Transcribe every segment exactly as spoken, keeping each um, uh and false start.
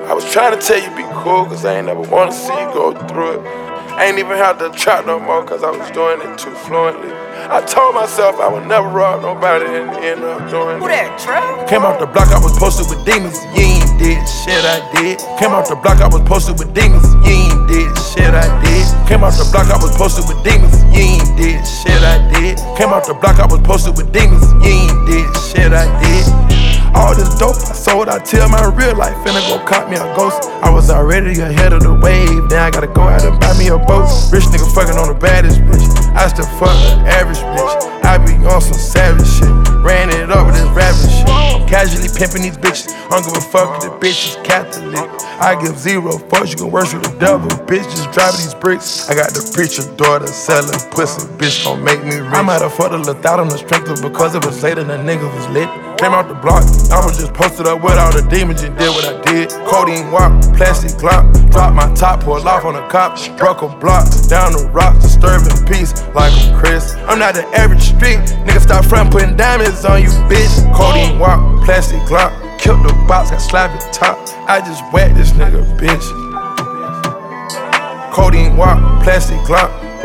I was trying to tell you be cool, cause I ain't never wanna see you go through it. I ain't even have to trap no more, cause I was doing it too fluently. I told myself I would never rob nobody and end up doing it. Who that, Trey? Came off the block, I was posted with demons. You ain't did shit I did. Came off the block, I was posted with demons. You ain't did shit I did. Came off the block, I was posted with demons. You ain't did shit I did. Came off the block, I was posted with demons. You ain't did shit I did. All this dope I sold, I tell my real life, finna go cop me a ghost. I was already ahead of the wave, now I gotta go out and buy me a boat. Rich nigga fucking on the baddest bitch, I still fuck the average bitch. I be on some savage shit, ran it up with this rapping shit. I'm casually pimping these bitches, I don't give a fuck if the bitch is Catholic. I give zero fucks, you can worship the devil, bitch just driving these bricks. I got the preacher daughter selling pussy, bitch gon' make me rich. I might have fucked a little thought on the strength of because it was later than nigga was lit. Came out the block, I was just posted up with all the demons and did what I did. Codeine walk, plastic clock, dropped my top, pulled off on the cop, broke a block, down the rock, disturbing peace like I'm Chris. I'm not the average street, nigga stop front putting diamonds on you, bitch. Codeine walk, plastic clock, killed the box, got slapped top. I just whacked this nigga, bitch. Codeine walk, plastic clock,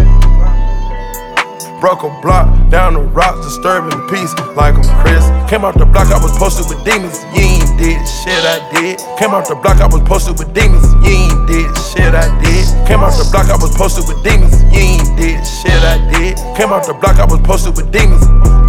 broke a block, down the rocks, disturbing peace like I'm Chris. Came off the block, I was posted with demons. You ain't did shit I did. Came off the block, I was posted with demons. You ain't did shit I did. Came off the block, I was posted with demons. You ain't did shit I did. Came off the block, I was posted with demons.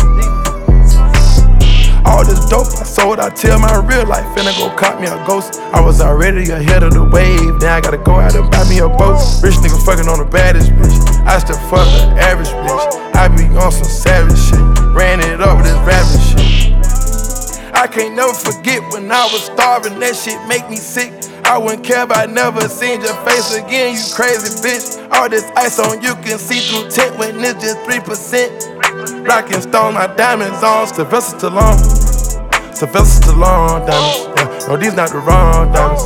All this dope I sold, I tell my real life, finna go cop me a ghost. I was already ahead of the wave, now I gotta go out and buy me a boat. Rich nigga fucking on the baddest bitch, I still fuck the average bitch. I be on some savage shit, ran it up with this rapping shit. I can't never forget when I was starving, that shit make me sick. I wouldn't care if I never seen your face again, you crazy bitch. All this ice on you can see through tint when it's just three percent. Rockin' stone, my diamonds on, Sylvester Stallone. Sylvester Stallone diamonds, yeah. No, these not the wrong diamonds.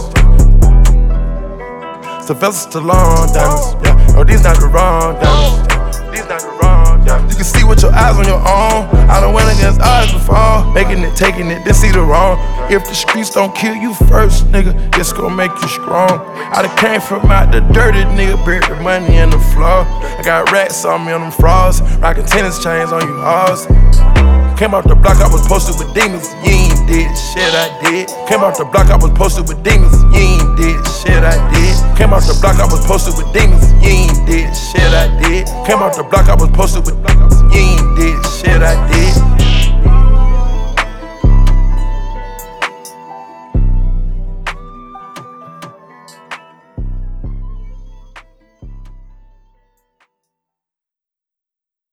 Sylvester Stallone diamonds, yeah. No, these not the wrong diamonds. These not the wrong diamonds. You can see with your eyes on your own. I done went against odds before, making it, taking it, then see the wrong. If the streets don't kill you first, nigga, it's gon' make you strong. I done came from out the dirty, nigga, buried the money in the floor. I got rats on me on them frauds, rockin' tennis chains on you hoes. Came off the block, I was posted with demons. You ain't did shit I did. Came off the block, I was posted with demons. You ain't did shit I did. Came off the block, I was posted with demons. You ain't did shit I did. Came off the block, I was posted with demons. You ain't did shit I did.